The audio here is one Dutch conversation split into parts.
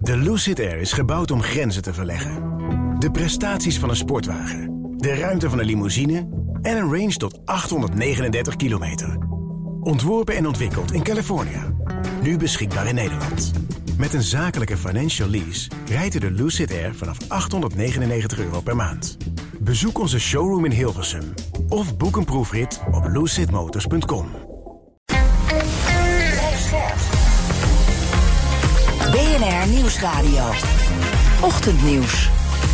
De Lucid Air is gebouwd om grenzen te verleggen. De prestaties van een sportwagen, de ruimte van een limousine en een range tot 839 kilometer. Ontworpen en ontwikkeld in Californië. Nu beschikbaar in Nederland. Met een zakelijke financial lease rijdt u de Lucid Air vanaf €899 per maand. Bezoek onze showroom in Hilversum of boek een proefrit op lucidmotors.com. BNR Nieuwsradio. Ochtendnieuws.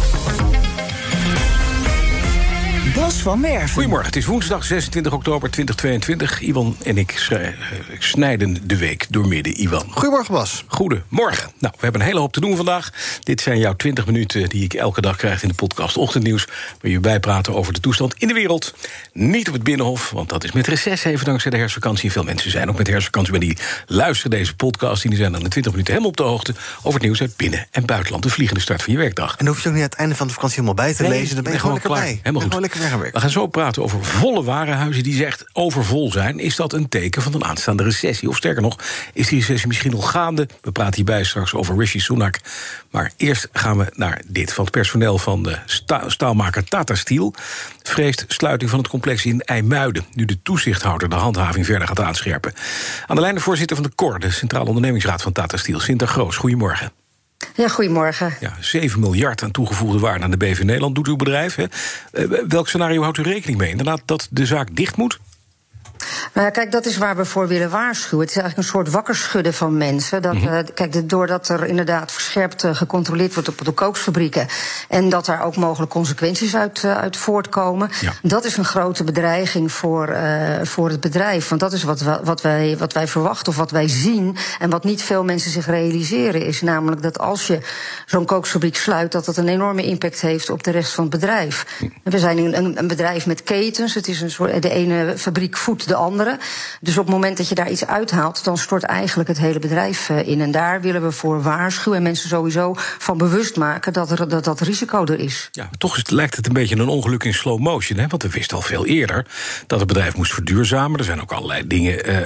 Bas van Werven. Goedemorgen, het is woensdag 26 oktober 2022. Iwan en ik snijden de week doormidden, Iwan. Goedemorgen, Bas. Goedemorgen. Nou, we hebben een hele hoop te doen vandaag. Dit zijn jouw 20 minuten die ik elke dag krijg in de podcast Ochtendnieuws, waar je bijpraten over de toestand in de wereld. Niet op het Binnenhof, want dat is met reces even dankzij de herfstvakantie. Veel mensen zijn ook met herfstvakantie, maar die luisteren deze podcast. Die zijn dan in 20 minuten helemaal op de hoogte over het nieuws uit binnen- en buitenland. De vliegende start van je werkdag. En dan hoef je ook niet aan het einde van de vakantie helemaal bij te lezen. Dan ben je gewoon lekker klaar. bij. Helemaal goed. We gaan zo praten over volle warenhuizen die echt overvol zijn. Is dat een teken van een aanstaande recessie? Of sterker nog, is die recessie misschien al gaande? We praten hierbij straks over Rishi Sunak. Maar eerst gaan we naar dit. Van het personeel van de staalmaker Tata Steel vreest sluiting van het complex in IJmuiden, nu de toezichthouder de handhaving verder gaat aanscherpen. Aan de lijn de voorzitter van de COR, de Centrale Ondernemingsraad van Tata Steel, Sinta Groos. Goedemorgen. Ja, goedemorgen. Ja, 7 miljard aan toegevoegde waarde aan de BV Nederland doet uw bedrijf. Hè? Welk scenario houdt u rekening mee? Inderdaad dat de zaak dicht moet? Nou ja, kijk, dat is waar we voor willen waarschuwen. Het is eigenlijk een soort wakkerschudden van mensen. Kijk, doordat er inderdaad verscherpt gecontroleerd wordt op de kooksfabrieken en dat daar ook mogelijk consequenties uit voortkomen. Ja. Dat is een grote bedreiging voor het bedrijf. Want dat is wat wij verwachten of wat wij zien en wat niet veel mensen zich realiseren, is namelijk dat als je zo'n kooksfabriek sluit, dat een enorme impact heeft op de rest van het bedrijf. We zijn een bedrijf met ketens. Het is een soort, de ene fabriek voedt de andere. Dus op het moment dat je daar iets uithaalt, dan stort eigenlijk het hele bedrijf in. En daar willen we voor waarschuwen en mensen sowieso van bewust maken dat risico er is. Ja, toch lijkt het een beetje een ongeluk in slow motion, hè? Want we wisten al veel eerder dat het bedrijf moest verduurzamen. Er zijn ook allerlei dingen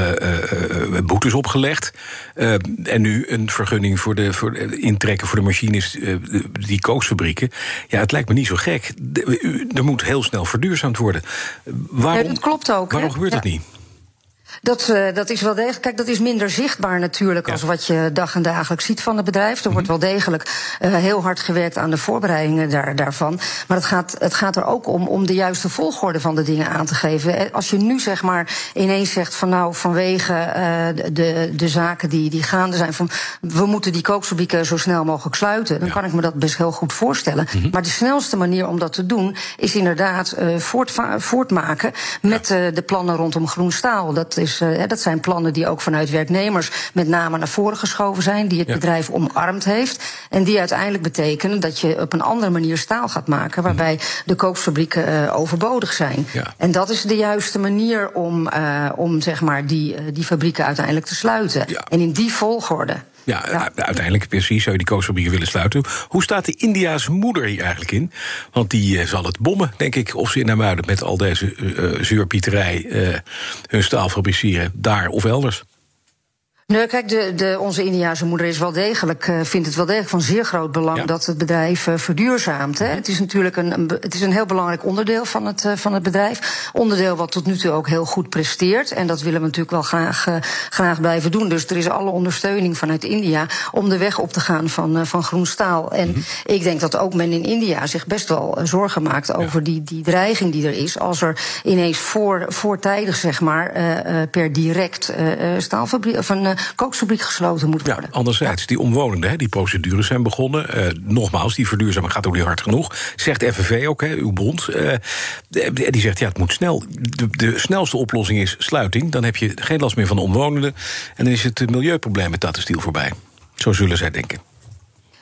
boetes opgelegd. En nu een vergunning voor intrekken voor de machines, die kooksfabrieken. Ja, het lijkt me niet zo gek. Er moet heel snel verduurzaamd worden. Ja, dat klopt ook. Waarom gebeurt dat niet? Dat is wel degelijk. Kijk, dat is minder zichtbaar natuurlijk als wat je dag en dagelijks ziet van het bedrijf. Er wordt wel degelijk heel hard gewerkt aan de voorbereidingen daarvan. Maar het gaat er ook om de juiste volgorde van de dingen aan te geven. Als je nu zeg maar ineens zegt van nou, vanwege de zaken die gaande zijn, van we moeten die kookfabrieken zo snel mogelijk sluiten, dan kan ik me dat best heel goed voorstellen. Maar de snelste manier om dat te doen is inderdaad voortmaken met de plannen rondom groen staal. Dat zijn plannen die ook vanuit werknemers met name naar voren geschoven zijn, die het bedrijf omarmd heeft en die uiteindelijk betekenen dat je op een andere manier staal gaat maken, waarbij de kooksfabrieken overbodig zijn. Ja. En dat is de juiste manier om zeg maar die fabrieken uiteindelijk te sluiten. Ja. En in die volgorde. Ja, uiteindelijk precies zou je die koosfabrieken willen sluiten. Hoe staat de Indiase moeder hier eigenlijk in? Want die zal het bommen, denk ik, of ze in IJmuiden met al deze zeurpieterij hun staal fabriceren, daar of elders. Nee, kijk, onze Indiase moeder is wel degelijk, vindt het wel degelijk van zeer groot belang dat het bedrijf verduurzaamt. Hè. Het is natuurlijk een heel belangrijk onderdeel van het bedrijf. Onderdeel wat tot nu toe ook heel goed presteert. En dat willen we natuurlijk wel graag blijven doen. Dus er is alle ondersteuning vanuit India om de weg op te gaan van groen staal. En ik denk dat ook men in India zich best wel zorgen maakt over die dreiging die er is. Als er ineens voortijdig, zeg maar, per direct staalfabriek of een kooksfabriek gesloten moet worden. Ja, anderzijds, die omwonenden, die procedures zijn begonnen. Nogmaals, die verduurzaming gaat ook niet hard genoeg. Zegt FNV ook, uw bond. Die zegt, het moet snel. De snelste oplossing is sluiting. Dan heb je geen last meer van de omwonenden. En dan is het milieuprobleem met Tata Steel voorbij. Zo zullen zij denken.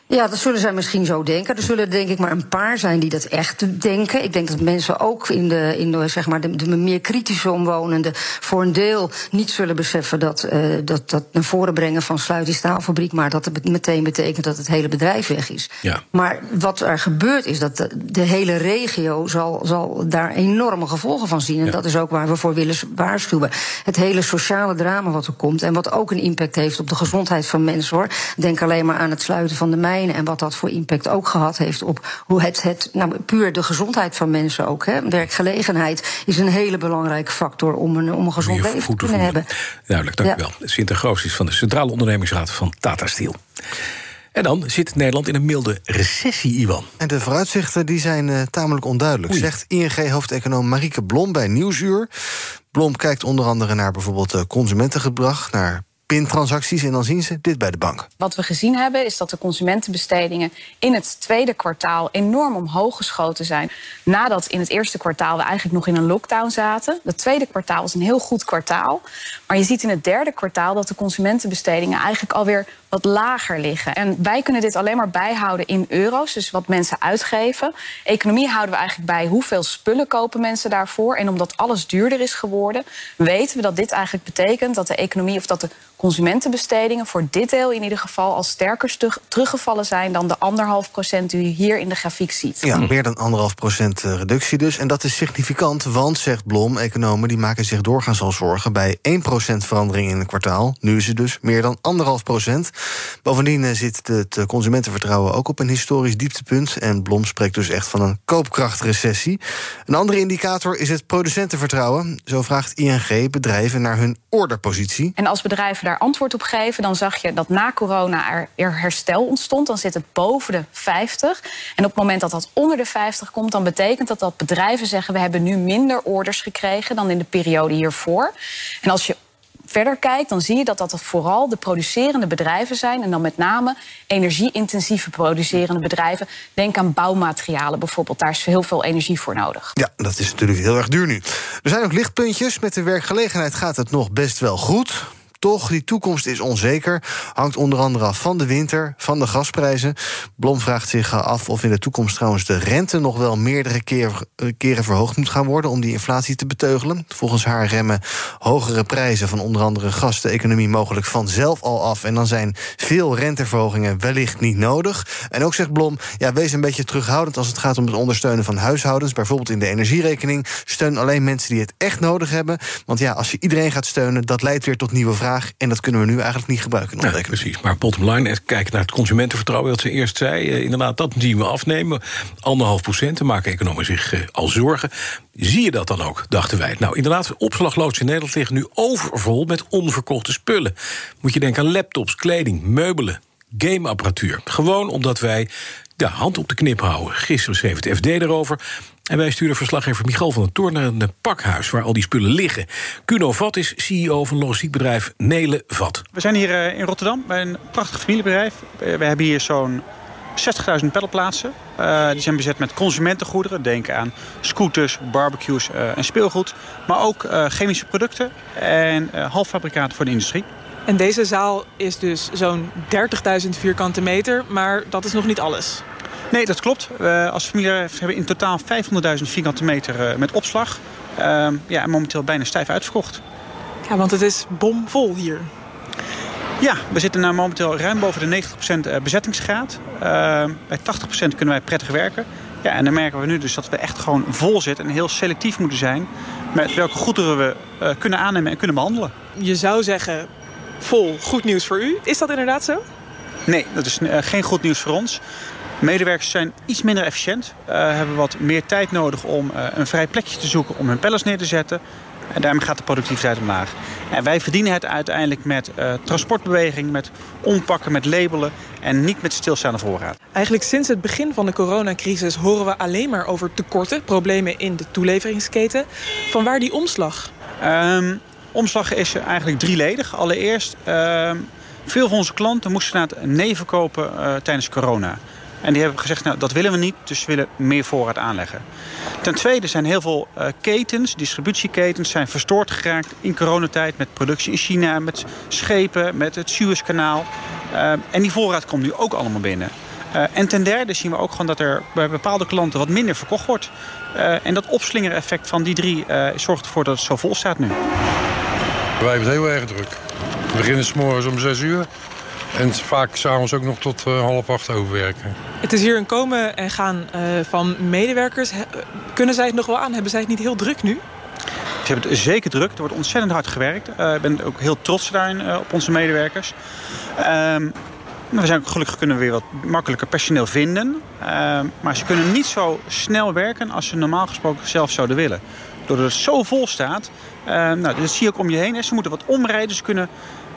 Ja, dat zullen zij misschien zo denken. Er zullen denk ik maar een paar zijn die dat echt denken. Ik denk dat mensen ook in de zeg maar de meer kritische omwonenden voor een deel niet zullen beseffen dat naar voren brengen van sluit die staalfabriek, maar dat het meteen betekent dat het hele bedrijf weg is. Ja. Maar wat er gebeurt is dat de hele regio zal daar enorme gevolgen van zien. En dat is ook waar we voor willen waarschuwen. Het hele sociale drama wat er komt en wat ook een impact heeft op de gezondheid van mensen, hoor. Denk alleen maar aan het sluiten van de mijnen en wat dat voor impact ook gehad heeft op hoe het puur de gezondheid van mensen ook. Hè. Werkgelegenheid is een hele belangrijke factor om een gezond leven te kunnen hebben. Duidelijk, dank u wel. Sinter Groos is van de Centrale Ondernemingsraad van Tata Steel. En dan zit Nederland in een milde recessie, Iwan. En de vooruitzichten die zijn tamelijk onduidelijk, zegt ING-hoofdeconoom Marieke Blom bij Nieuwsuur. Blom kijkt onder andere naar bijvoorbeeld consumentengedrag, naar pintransacties, en dan zien ze dit bij de bank. Wat we gezien hebben is dat de consumentenbestedingen in het tweede kwartaal enorm omhoog geschoten zijn. Nadat in het eerste kwartaal we eigenlijk nog in een lockdown zaten. Het tweede kwartaal was een heel goed kwartaal. Maar je ziet in het derde kwartaal dat de consumentenbestedingen eigenlijk alweer wat lager liggen. En wij kunnen dit alleen maar bijhouden in euro's, dus wat mensen uitgeven. Economie houden we eigenlijk bij hoeveel spullen kopen mensen daarvoor. En omdat alles duurder is geworden, weten we dat dit eigenlijk betekent dat de economie of dat de consumentenbestedingen voor dit deel in ieder geval al sterker teruggevallen zijn dan de 1,5% die u hier in de grafiek ziet. Ja, meer dan 1,5% reductie dus. En dat is significant, want, zegt Blom, economen die maken zich doorgaans al zorgen bij 1% verandering in een kwartaal. Nu is het dus meer dan 1,5%. Bovendien zit het consumentenvertrouwen ook op een historisch dieptepunt. En Blom spreekt dus echt van een koopkrachtrecessie. Een andere indicator is het producentenvertrouwen. Zo vraagt ING bedrijven naar hun orderpositie. En als bedrijven daar antwoord op geven, dan zag je dat na corona er herstel ontstond. Dan zit het boven de 50. En op het moment dat dat onder de 50 komt, dan betekent dat bedrijven zeggen, we hebben nu minder orders gekregen dan in de periode hiervoor. En als je verder kijkt, dan zie je dat vooral de producerende bedrijven zijn. En dan met name energie-intensieve producerende bedrijven. Denk aan bouwmaterialen bijvoorbeeld. Daar is heel veel energie voor nodig. Ja, dat is natuurlijk heel erg duur nu. Er zijn ook lichtpuntjes. Met de werkgelegenheid gaat het nog best wel goed. Toch, die toekomst is onzeker. Hangt onder andere af van de winter, van de gasprijzen. Blom vraagt zich af of in de toekomst trouwens de rente nog wel meerdere keren verhoogd moet gaan worden om die inflatie te beteugelen. Volgens haar remmen hogere prijzen van onder andere gas de economie mogelijk vanzelf al af. En dan zijn veel renteverhogingen wellicht niet nodig. En ook zegt Blom, ja, wees een beetje terughoudend als het gaat om het ondersteunen van huishoudens. Bijvoorbeeld in de energierekening. Steun alleen mensen die het echt nodig hebben. Want ja, als je iedereen gaat steunen, dat leidt weer tot nieuwe vragen. En dat kunnen we nu eigenlijk niet gebruiken. Ja, precies, maar bottom line, kijken naar het consumentenvertrouwen, wat ze eerst zei. Inderdaad, dat zien we afnemen. 1,5%, daar maken economen zich al zorgen. Zie je dat dan ook, dachten wij. Nou, inderdaad, opslagloods in Nederland liggen nu overvol met onverkochte spullen. Moet je denken aan laptops, kleding, meubelen, gameapparatuur. Gewoon omdat wij de hand op de knip houden. Gisteren schreef het FD erover. En wij sturen verslaggever Michal van der Toorn naar een pakhuis waar al die spullen liggen. Kuno Vat is CEO van logistiekbedrijf Nele Vat. We zijn hier in Rotterdam bij een prachtig familiebedrijf. We hebben hier zo'n 60.000 peddelplaatsen. Die zijn bezet met consumentengoederen. Denk aan scooters, barbecues en speelgoed. Maar ook chemische producten en halffabrikaten voor de industrie. En deze zaal is dus zo'n 30.000 vierkante meter, maar dat is nog niet alles. Nee, dat klopt. Als familiebedrijf hebben we in totaal 500.000 vierkante meter met opslag. En momenteel bijna stijf uitverkocht. Ja, want het is bomvol hier. Ja, we zitten momenteel ruim boven de 90% bezettingsgraad. Bij 80% kunnen wij prettig werken. Ja, en dan merken we nu dus dat we echt gewoon vol zitten en heel selectief moeten zijn met welke goederen we kunnen aannemen en kunnen behandelen. Je zou zeggen, vol, goed nieuws voor u. Is dat inderdaad zo? Nee, dat is geen goed nieuws voor ons. Medewerkers zijn iets minder efficiënt. Hebben wat meer tijd nodig om een vrij plekje te zoeken om hun pallets neer te zetten. En daarmee gaat de productiviteit omlaag. En wij verdienen het uiteindelijk met transportbeweging, met ompakken, met labelen en niet met stilstaande voorraad. Eigenlijk sinds het begin van de coronacrisis horen we alleen maar over tekorten, problemen in de toeleveringsketen. Vanwaar die omslag? Omslag is eigenlijk drieledig. Allereerst, veel van onze klanten moesten nee verkopen tijdens corona. En die hebben gezegd, nou, dat willen we niet, dus we willen meer voorraad aanleggen. Ten tweede zijn heel veel ketens, distributieketens, zijn verstoord geraakt in coronatijd met productie in China, met schepen, met het Suezkanaal. En die voorraad komt nu ook allemaal binnen. En ten derde zien we ook gewoon dat er bij bepaalde klanten wat minder verkocht wordt. En dat opslingereffect van die 3 zorgt ervoor dat het zo vol staat nu. Wij hebben het heel erg druk. We beginnen 's morgens om 6 uur. En vaak s'avonds ook nog tot 7:30 overwerken. Het is hier een komen en gaan van medewerkers. Kunnen zij het nog wel aan? Hebben zij het niet heel druk nu? Ze hebben het zeker druk. Er wordt ontzettend hard gewerkt. Ik ben ook heel trots daarin op onze medewerkers. We zijn gelukkig kunnen we weer wat makkelijker personeel vinden. Maar ze kunnen niet zo snel werken als ze normaal gesproken zelf zouden willen. Doordat het zo vol staat. Dat zie je ook om je heen. En ze moeten wat omrijden. Ze kunnen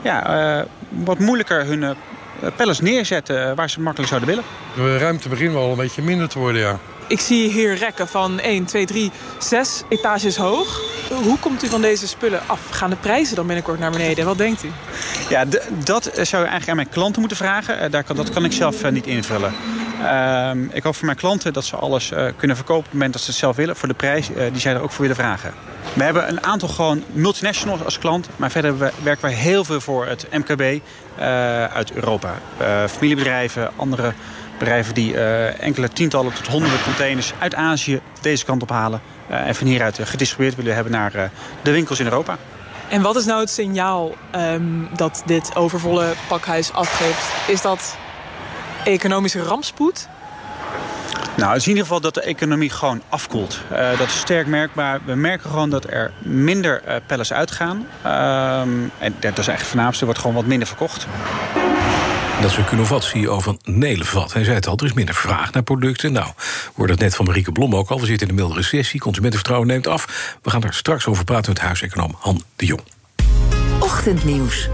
wat moeilijker hun pallets neerzetten waar ze makkelijk zouden willen. De ruimte begint wel een beetje minder te worden, ja. Ik zie hier rekken van 1, 2, 3, 6 etages hoog. Hoe komt u van deze spullen af? Gaan de prijzen dan binnenkort naar beneden? Wat denkt u? Ja, dat zou je eigenlijk aan mijn klanten moeten vragen. Dat kan ik zelf niet invullen. Ik hoop voor mijn klanten dat ze alles kunnen verkopen op het moment dat ze het zelf willen. Voor de prijs die zij er ook voor willen vragen. We hebben een aantal gewoon multinationals als klant. Maar verder werken wij heel veel voor het MKB uit Europa. Familiebedrijven, andere bedrijven die enkele tientallen tot honderden containers uit Azië deze kant op halen. En van hieruit gedistribueerd willen hebben naar de winkels in Europa. En wat is nou het signaal dat dit overvolle pakhuis afgeeft? Is dat economische rampspoed? Nou, het is in ieder geval dat de economie gewoon afkoelt. Dat is sterk merkbaar. We merken gewoon dat er minder pallets uitgaan. En dat is eigenlijk het voornaamste. Er wordt gewoon wat minder verkocht. Dat is ook innovatie van Nelevat. Hij zei het al, er is minder vraag naar producten. Nou, we hoorden het net van Marieke Blom ook al. We zitten in een milde recessie, consumentenvertrouwen neemt af. We gaan daar straks over praten met huiseconoom Han de Jong. Ochtendnieuws.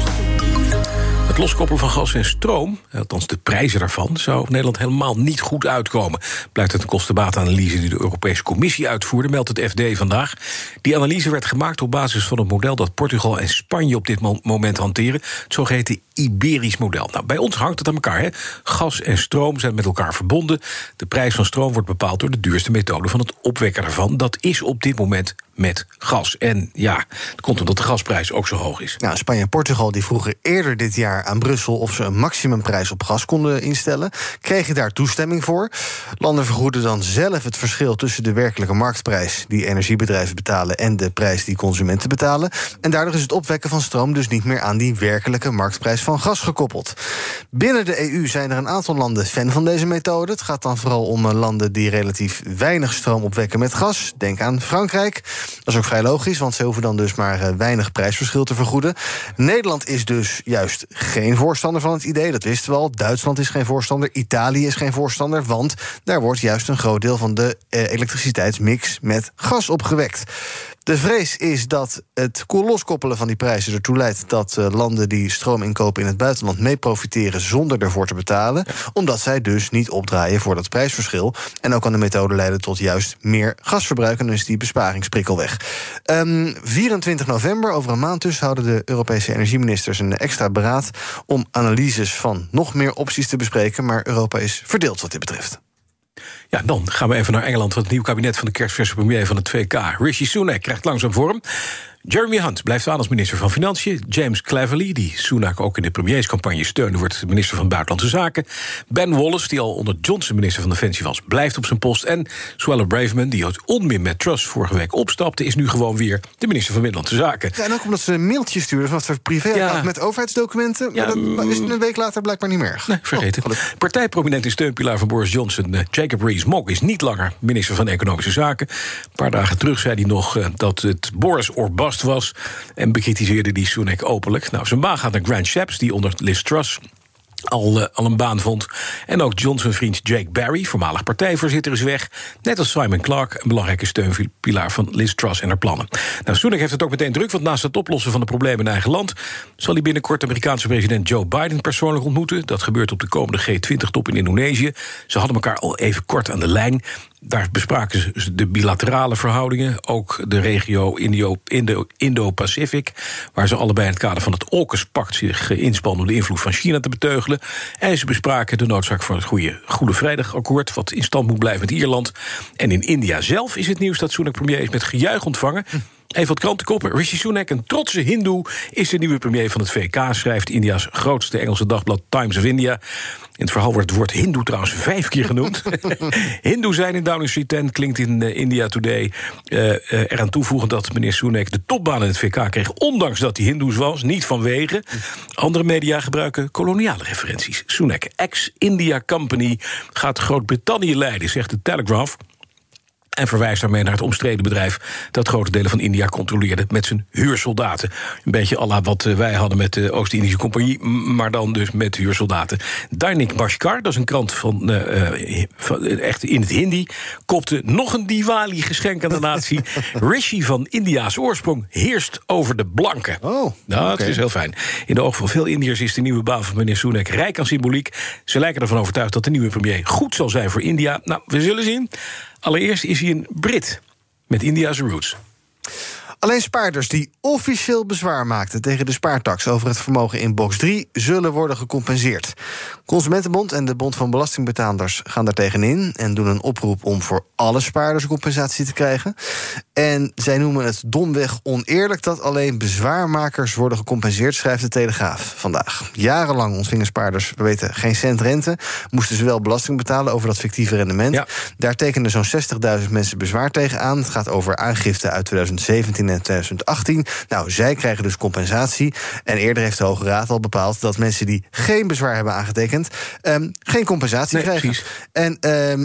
Het loskoppelen van gas en stroom, althans de prijzen daarvan, zou Nederland helemaal niet goed uitkomen. Blijkt uit een kostenbaatanalyse die de Europese Commissie uitvoerde, meldt het FD vandaag. Die analyse werd gemaakt op basis van het model dat Portugal en Spanje op dit moment hanteren. Het zogeheten Iberisch model. Nou, bij ons hangt het aan elkaar, hè? Gas en stroom zijn met elkaar verbonden. De prijs van stroom wordt bepaald door de duurste methode van het opwekken daarvan. Dat is op dit moment met gas. En ja, dat komt omdat de gasprijs ook zo hoog is. Nou, Spanje en Portugal die vroegen eerder dit jaar aan Brussel of ze een maximumprijs op gas konden instellen. Kregen daar toestemming voor. Landen vergoeden dan zelf het verschil tussen de werkelijke marktprijs die energiebedrijven betalen en de prijs die consumenten betalen. En daardoor is het opwekken van stroom dus niet meer aan die werkelijke marktprijs van gas gekoppeld. Binnen de EU zijn er een aantal landen fan van deze methode. Het gaat dan vooral om landen die relatief weinig stroom opwekken met gas. Denk aan Frankrijk. Dat is ook vrij logisch, want ze hoeven dan dus maar weinig prijsverschil te vergoeden. Nederland is dus juist geen voorstander van het idee, dat wisten we al. Duitsland is geen voorstander, Italië is geen voorstander, want daar wordt juist een groot deel van de elektriciteitsmix met gas opgewekt. De vrees is dat het loskoppelen van die prijzen ertoe leidt dat landen die stroom inkopen in het buitenland mee profiteren zonder ervoor te betalen, omdat zij dus niet opdraaien voor dat prijsverschil. En ook kan de methode leiden tot juist meer gasverbruik en dus die besparingsprikkel weg. 24 november, over een maand dus, houden de Europese energieministers een extra beraad om analyses van nog meer opties te bespreken, maar Europa is verdeeld wat dit betreft. Ja, dan gaan we even naar Engeland, want het nieuwe kabinet van de kerstverse premier van het VK, Rishi Sunak, krijgt langzaam vorm. Jeremy Hunt blijft aan als minister van Financiën. James Cleverly, die Sunak ook in de premierscampagne steunde, wordt minister van Buitenlandse Zaken. Ben Wallace, die al onder Johnson minister van Defensie was, blijft op zijn post. En Suella Braverman, die uit onmin met Truss vorige week opstapte, is nu gewoon weer de minister van Binnenlandse Zaken. Ja, en ook omdat ze een mailtje stuurden van het privé met overheidsdocumenten. Ja, maar dat is een week later blijkbaar niet meer. Nee, vergeten. Partijprominente steunpilaar van Boris Johnson, Jacob Rees-Mogg, is niet langer minister van Economische Zaken. Een paar dagen terug zei hij nog dat het Boris or bust was en bekritiseerde die Sunak openlijk. Nou, zijn baan gaat naar Grant Shapps, die onder Liz Truss al een baan vond. En ook Johnson-vriend Jake Berry, voormalig partijvoorzitter, is weg. Net als Simon Clarke, een belangrijke steunpilaar van Liz Truss en haar plannen. Nou, Sunak heeft het ook meteen druk, want naast het oplossen van de problemen in eigen land zal hij binnenkort de Amerikaanse president Joe Biden persoonlijk ontmoeten. Dat gebeurt op de komende G20-top in Indonesië. Ze hadden elkaar al even kort aan de lijn. Daar bespraken ze de bilaterale verhoudingen, ook de regio Indo-Pacific, waar ze allebei in het kader van het AUKUS-pact zich inspannen om de invloed van China te beteugelen. En ze bespraken de noodzaak van het Goede Vrijdagakkoord, wat in stand moet blijven met Ierland. En in India zelf is het nieuws dat Sunak premier is met gejuich ontvangen. Even wat krantenkoppen. Rishi Sunak, een trotse hindoe, is de nieuwe premier van het VK... schrijft India's grootste Engelse dagblad Times of India. In het verhaal wordt het woord hindoe trouwens 5 keer genoemd. Hindoe zijn in Downing Street 10 klinkt in India Today. Eraan toevoegend dat meneer Sunak de topbaan in het VK kreeg... ondanks dat hij hindoes was, niet vanwege. Andere media gebruiken koloniale referenties. Sunak, ex-India Company, gaat Groot-Brittannië leiden, zegt de Telegraph... en verwijst daarmee naar het omstreden bedrijf... dat grote delen van India controleerde met zijn huursoldaten. Een beetje à la wat wij hadden met de Oost-Indische Compagnie... maar dan dus met huursoldaten. Dainik Bhaskar, dat is een krant van echt in het Hindi... kopte nog een Diwali-geschenk aan de natie. Rishi van India's oorsprong heerst over de blanken. Oh, dat is heel fijn. In de ogen van veel Indiërs is de nieuwe baan van meneer Sunak rijk aan symboliek. Ze lijken ervan overtuigd dat de nieuwe premier goed zal zijn voor India. Nou, we zullen zien. Allereerst is hij een Brit met India's roots. Alleen spaarders die officieel bezwaar maakten tegen de spaartax over het vermogen in box 3 zullen worden gecompenseerd. Consumentenbond en de Bond van Belastingbetalers gaan daar tegenin en doen een oproep om voor alle spaarders compensatie te krijgen. En zij noemen het domweg oneerlijk dat alleen bezwaarmakers worden gecompenseerd, schrijft de Telegraaf vandaag. Jarenlang ontvingen spaarders, we weten, geen cent rente, moesten ze wel belasting betalen over dat fictieve rendement. Ja. Daar tekenden zo'n 60.000 mensen bezwaar tegen aan. Het gaat over aangifte uit 2017 en 2018. Nou, zij krijgen dus compensatie. En eerder heeft de Hoge Raad al bepaald dat mensen die geen bezwaar hebben aangetekend geen compensatie krijgen. Precies. En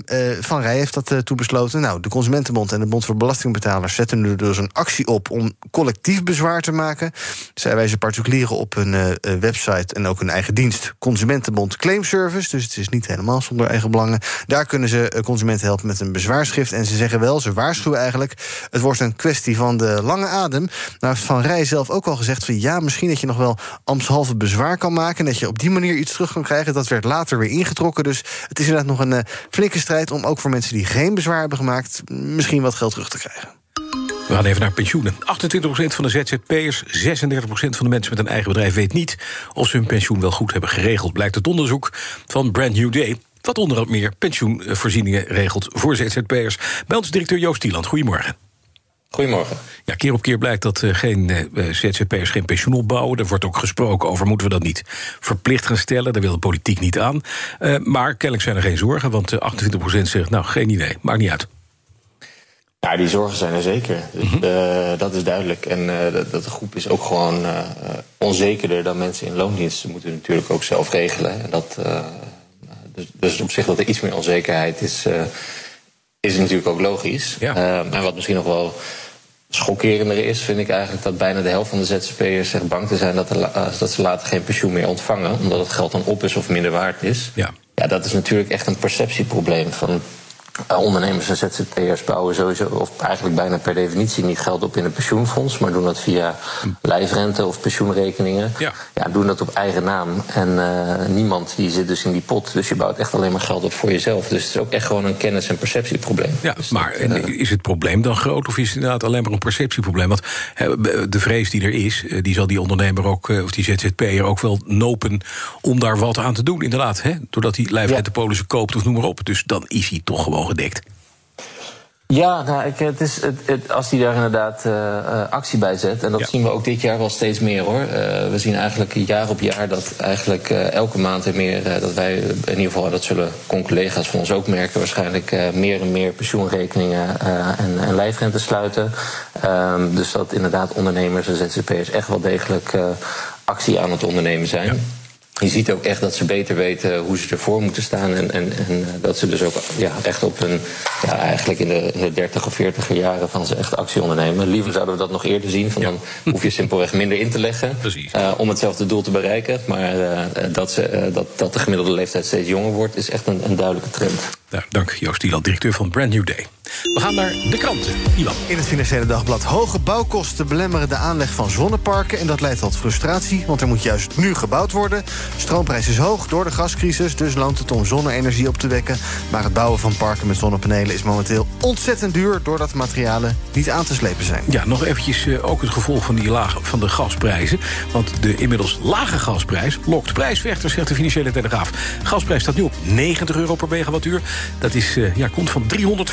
Van Rij heeft dat toen besloten. Nou, de Consumentenbond en de Bond voor Belastingbetalers zetten nu dus een actie op om collectief bezwaar te maken. Zij wijzen particulieren op hun website en ook hun eigen dienst Consumentenbond Claim Service. Dus het is niet helemaal zonder eigen belangen. Daar kunnen ze consumenten helpen met een bezwaarschrift. En ze zeggen wel, ze waarschuwen eigenlijk, het wordt een kwestie van de lange adem. Nou heeft Van Rij zelf ook al gezegd van ja, misschien dat je nog wel ambtshalve bezwaar kan maken en dat je op die manier iets terug kan krijgen. Dat werd later weer ingetrokken. Dus het is inderdaad nog een flinke strijd om ook voor mensen die geen bezwaar hebben gemaakt misschien wat geld terug te krijgen. We gaan even naar pensioenen. 28% van de ZZP'ers, 36% van de mensen met een eigen bedrijf weet niet of ze hun pensioen wel goed hebben geregeld, blijkt uit onderzoek van Brand New Day, wat onder meer pensioenvoorzieningen regelt voor ZZP'ers. Bij ons directeur Joost Tieland, goedemorgen. Goedemorgen. Ja, keer op keer blijkt dat geen ZZP'ers geen pensioen opbouwen. Er wordt ook gesproken over, moeten we dat niet verplicht gaan stellen? Daar wil de politiek niet aan. Maar kennelijk zijn er geen zorgen, want 28% zegt, nou, geen idee, maakt niet uit. Ja, die zorgen zijn er zeker. Dat is duidelijk. En dat de groep is ook gewoon onzekerder dan mensen in loondienst. Ze moeten het natuurlijk ook zelf regelen. En dat, dus op zich dat er iets meer onzekerheid is natuurlijk ook logisch. Ja. En wat misschien nog wel schokkerender is, vind ik eigenlijk dat bijna de helft van de ZZP'ers zegt bang te zijn dat ze later geen pensioen meer ontvangen, omdat het geld dan op is of minder waard is. Ja, dat is natuurlijk echt een perceptieprobleem van ondernemers en ZZP'ers bouwen sowieso, of eigenlijk bijna per definitie, niet geld op in een pensioenfonds, maar doen dat via lijfrente of pensioenrekeningen. Ja, doen dat op eigen naam. En niemand die zit dus in die pot. Dus je bouwt echt alleen maar geld op voor jezelf. Dus het is ook echt gewoon een kennis- en perceptieprobleem. Ja, dus maar is het probleem dan groot of is het inderdaad alleen maar een perceptieprobleem? Want de vrees die er is, die zal die ondernemer ook, of die ZZP'er ook wel nopen om daar wat aan te doen, inderdaad. Doordat hij lijfrentepolissen koopt of noem maar op. Dus dan is hij toch gewoon gedekt. Ja, nou, als die daar inderdaad actie bij zet, en dat zien we ook dit jaar wel steeds meer hoor. We zien eigenlijk jaar op jaar dat eigenlijk elke maand er meer, dat wij in ieder geval, dat zullen collega's van ons ook merken, waarschijnlijk meer en meer pensioenrekeningen en lijfrente sluiten. Dus dat inderdaad ondernemers en ZZP'ers echt wel degelijk actie aan het ondernemen zijn. Ja. Je ziet ook echt dat ze beter weten hoe ze ervoor moeten staan. En dat ze dus ook echt op hun, eigenlijk in de 30 of 40 jaren van ze echt actie ondernemen. Liever zouden we dat nog eerder zien. Van dan hoef je simpelweg minder in te leggen om hetzelfde doel te bereiken. Maar dat de gemiddelde leeftijd steeds jonger wordt, is echt een duidelijke trend. Nou, dank Joost Tieland, directeur van Brand New Day. We gaan naar de kranten. Ivan. In het Financiële Dagblad: hoge bouwkosten belemmeren de aanleg van zonneparken. En dat leidt tot frustratie, want er moet juist nu gebouwd worden. Stroomprijs is hoog door de gascrisis, dus loont het om zonne-energie op te wekken. Maar het bouwen van parken met zonnepanelen is momenteel ontzettend duur, doordat de materialen niet aan te slepen zijn. Ja, nog eventjes ook het gevolg van van de gasprijzen. Want de inmiddels lage gasprijs lokt prijsvechters, zegt de Financiële Telegraaf. Gasprijs staat nu op €90 per megawattuur. Dat is, komt van 340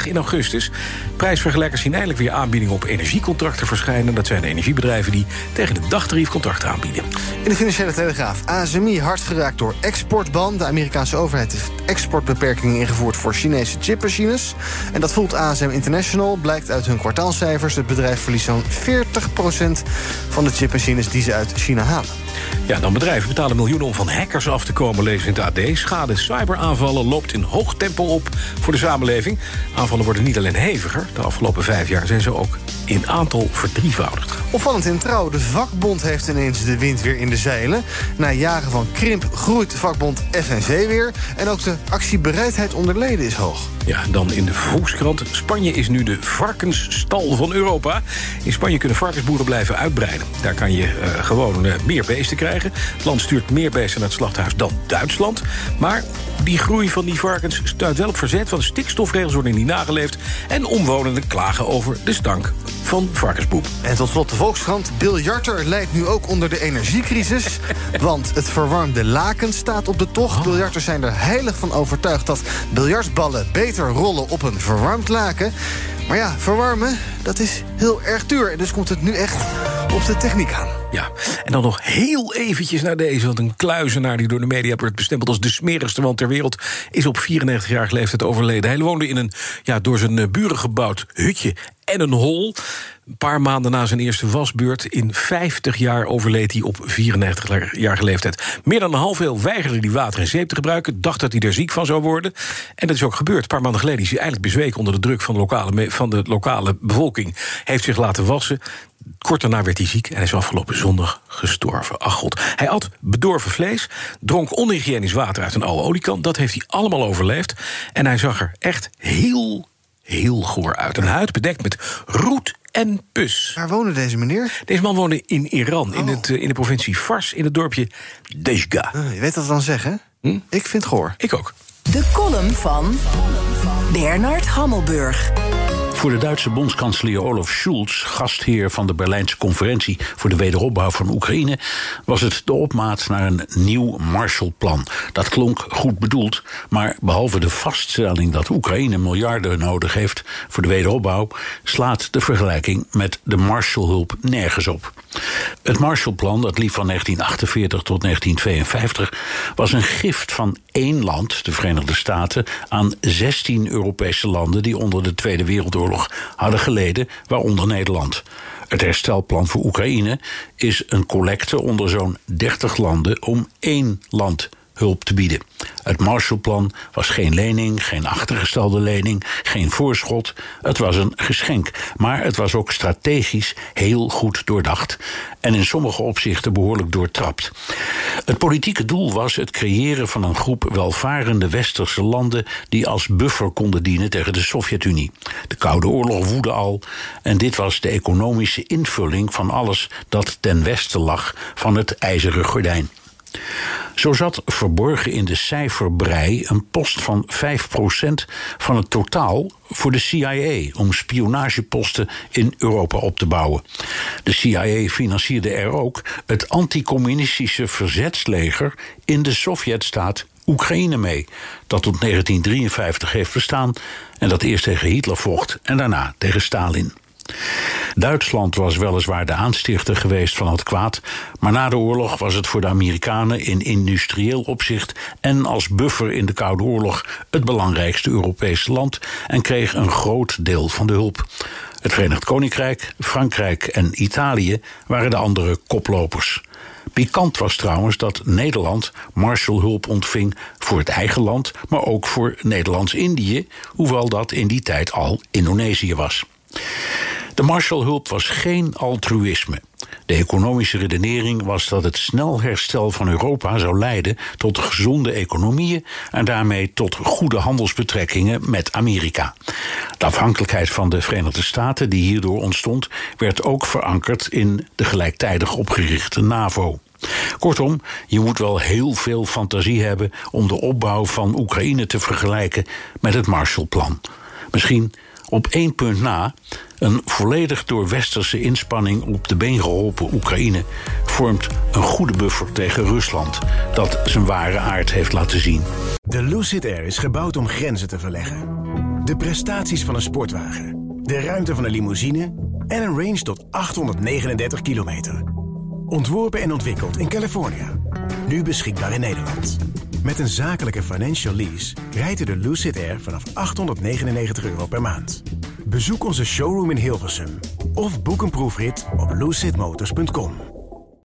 stijlig in augustus. Prijsvergelijkers zien eindelijk weer aanbiedingen op energiecontracten verschijnen. Dat zijn de energiebedrijven die tegen de dagtarief contracten aanbieden. In de Financiële Telegraaf. ASMI hard geraakt door exportban. De Amerikaanse overheid heeft exportbeperkingen ingevoerd voor Chinese chipmachines. En dat voelt ASM International. Blijkt uit hun kwartaalcijfers. Het bedrijf verliest zo'n 40% van de chipmachines die ze uit China halen. Ja, dan bedrijven betalen miljoenen om van hackers af te komen, lezen in het AD. Schade cyberaanvallen loopt in hoog tempo op voor de samenleving. Aanvallen worden niet alleen heviger. De afgelopen 5 jaar zijn ze ook in aantal verdrievoudigd. Opvallend in Trouw. De vakbond heeft ineens de wind weer in de zeilen. Na jaren van krimp groeit vakbond FNV weer. En ook de actiebereidheid onder leden is hoog. Ja, dan in de Volkskrant. Spanje is nu de varkensstal van Europa. In Spanje kunnen varkensboeren blijven uitbreiden. Daar kan je gewoon meer beesten krijgen. Het land stuurt meer beesten naar het slachthuis dan Duitsland. Maar die groei van die varkens stuit wel op verzet, want de stikstofregels worden niet nageleefd en omwonenden klagen over de stank van varkenspoep. En tot slot de Volkskrant. Biljarter lijdt nu ook onder de energiecrisis. Want het verwarmde laken staat op de tocht. Biljarters zijn er heilig van overtuigd dat biljartballen beter rollen op een verwarmd laken. Maar ja, verwarmen, dat is heel erg duur. En dus komt het nu echt op de techniek aan. Ja, en dan nog heel eventjes naar deze. Want een kluizenaar die door de media wordt bestempeld als de smerigste man ter wereld is op 94-jarige leeftijd overleden. Hij woonde in een door zijn buren gebouwd hutje en een hol. Een paar maanden na zijn eerste wasbeurt, in 50 jaar overleed hij op 94-jarige leeftijd. Meer dan een half eeuw weigerde hij water en zeep te gebruiken, dacht dat hij er ziek van zou worden. En dat is ook gebeurd. Een paar maanden geleden is hij eigenlijk bezweken onder de druk van de lokale bevolking. Heeft zich laten wassen. Kort daarna werd hij ziek en hij is afgelopen zondag gestorven. Ach god. Hij at bedorven vlees, dronk onhygiënisch water uit een oude oliekan. Dat heeft hij allemaal overleefd. En hij zag er echt heel goor uit. Een huid bedekt met roet en pus. Waar woonde deze meneer? Deze man woonde in Iran, in de provincie Fars, in het dorpje Deshga. Je weet dat dan zeggen? Ik vind goor. Ik ook. De column van Bernard Hammelburg. Voor de Duitse bondskanselier Olaf Scholz, gastheer van de Berlijnse conferentie voor de wederopbouw van Oekraïne, was het de opmaat naar een nieuw Marshallplan. Dat klonk goed bedoeld, maar behalve de vaststelling dat Oekraïne miljarden nodig heeft voor de wederopbouw, slaat de vergelijking met de Marshallhulp nergens op. Het Marshallplan, dat liep van 1948 tot 1952, was een gift van 1 land, de Verenigde Staten, aan 16 Europese landen die onder de Tweede Wereldoorlog hadden geleden, waaronder Nederland. Het herstelplan voor Oekraïne is een collecte onder zo'n 30 landen om 1 land hulp te bieden. Het Marshallplan was geen lening, geen achtergestelde lening, geen voorschot. Het was een geschenk, maar het was ook strategisch heel goed doordacht en in sommige opzichten behoorlijk doortrapt. Het politieke doel was het creëren van een groep welvarende westerse landen die als buffer konden dienen tegen de Sovjet-Unie. De Koude Oorlog woedde al en dit was de economische invulling van alles dat ten westen lag van het IJzeren Gordijn. Zo zat verborgen in de cijferbrei een post van 5% van het totaal voor de CIA om spionageposten in Europa op te bouwen. De CIA financierde er ook het anticommunistische verzetsleger in de Sovjetstaat Oekraïne mee, dat tot 1953 heeft bestaan en dat eerst tegen Hitler vocht en daarna tegen Stalin. Duitsland was weliswaar de aanstichter geweest van het kwaad, maar na de oorlog was het voor de Amerikanen in industrieel opzicht en als buffer in de Koude Oorlog het belangrijkste Europese land en kreeg een groot deel van de hulp. Het Verenigd Koninkrijk, Frankrijk en Italië waren de andere koplopers. Pikant was trouwens dat Nederland Marshallhulp ontving voor het eigen land, maar ook voor Nederlands-Indië, hoewel dat in die tijd al Indonesië was. De Marshallhulp was geen altruïsme. De economische redenering was dat het snel herstel van Europa zou leiden tot gezonde economieën en daarmee tot goede handelsbetrekkingen met Amerika. De afhankelijkheid van de Verenigde Staten die hierdoor ontstond, werd ook verankerd in de gelijktijdig opgerichte NAVO. Kortom, je moet wel heel veel fantasie hebben om de opbouw van Oekraïne te vergelijken met het Marshallplan. Misschien op 1 punt na, een volledig door westerse inspanning op de been geholpen Oekraïne vormt een goede buffer tegen Rusland, dat zijn ware aard heeft laten zien. De Lucid Air is gebouwd om grenzen te verleggen. De prestaties van een sportwagen, de ruimte van een limousine en een range tot 839 kilometer. Ontworpen en ontwikkeld in Californië. Nu beschikbaar in Nederland. Met een zakelijke financial lease rijdt u de Lucid Air vanaf €899 per maand. Bezoek onze showroom in Hilversum of boek een proefrit op lucidmotors.com.